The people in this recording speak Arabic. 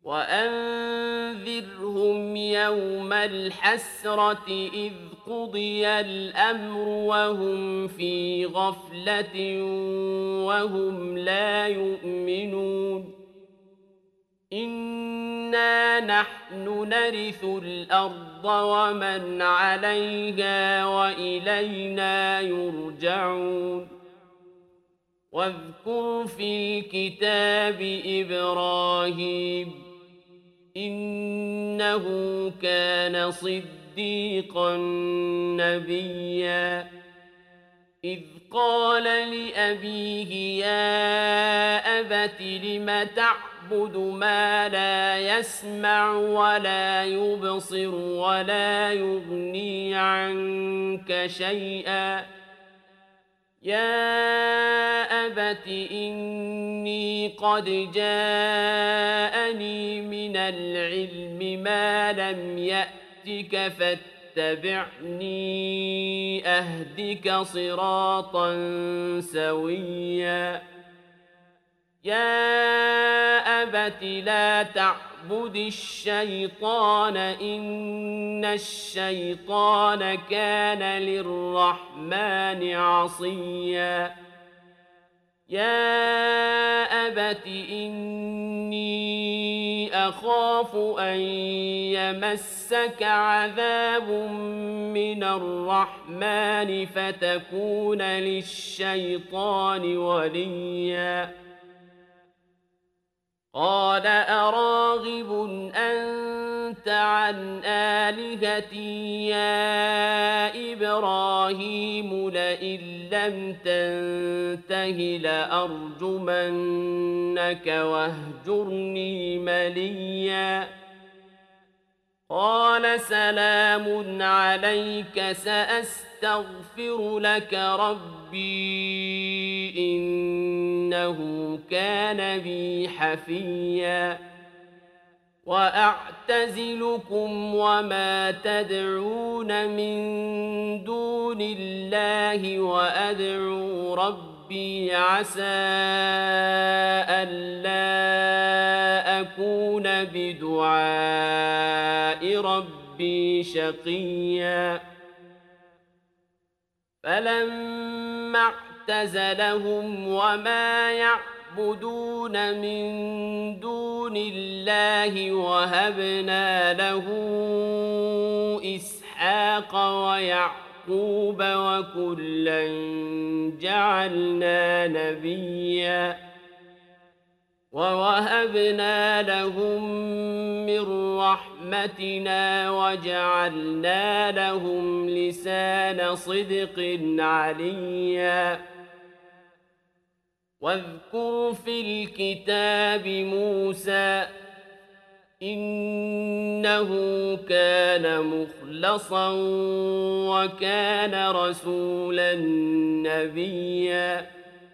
وأنذرهم يوم الحسرة إذ قضي الأمر وهم في غفلة وهم لا يؤمنون إنا نحن نرث الأرض ومن عليها وإلينا يرجعون واذكر في الكتاب إبراهيم إنه كان صديقا نبيا إذ قال لأبيه يا أبت لم تعبد ما لا يسمع ولا يبصر ولا يغني عنك شيئا يا أبت إني قد جاءني من العلم ما لم يأتك فاتبعني أهدك صراطا سويا يا أبت لا تعبد الشيطان إن الشيطان كان للرحمن عصيا يا أبت إني أخاف أن يمسك عذاب من الرحمن فتكون للشيطان وليا قال أراغب أنت عن آلهتي يا إبراهيم لئن لم تنته لأرجمنك واهجرني مليا قال سلام عليك سأستغفر لك ربي إنه كان بي حفيا وأعتزلكم وما تدعون من دون الله وأدعو ربي عسى ألا أكون بدعاء ربي شقيا فلما اعتزلهم وما يعبدون من دون الله وهبنا له إسحاق ويعقوب وكلا جعلنا نبيا ووهبنا لهم من رحمتنا وجعلنا لهم لسان صدق عليا واذكر في الكتاب موسى إنه كان مخلصا وكان رسولا نبيا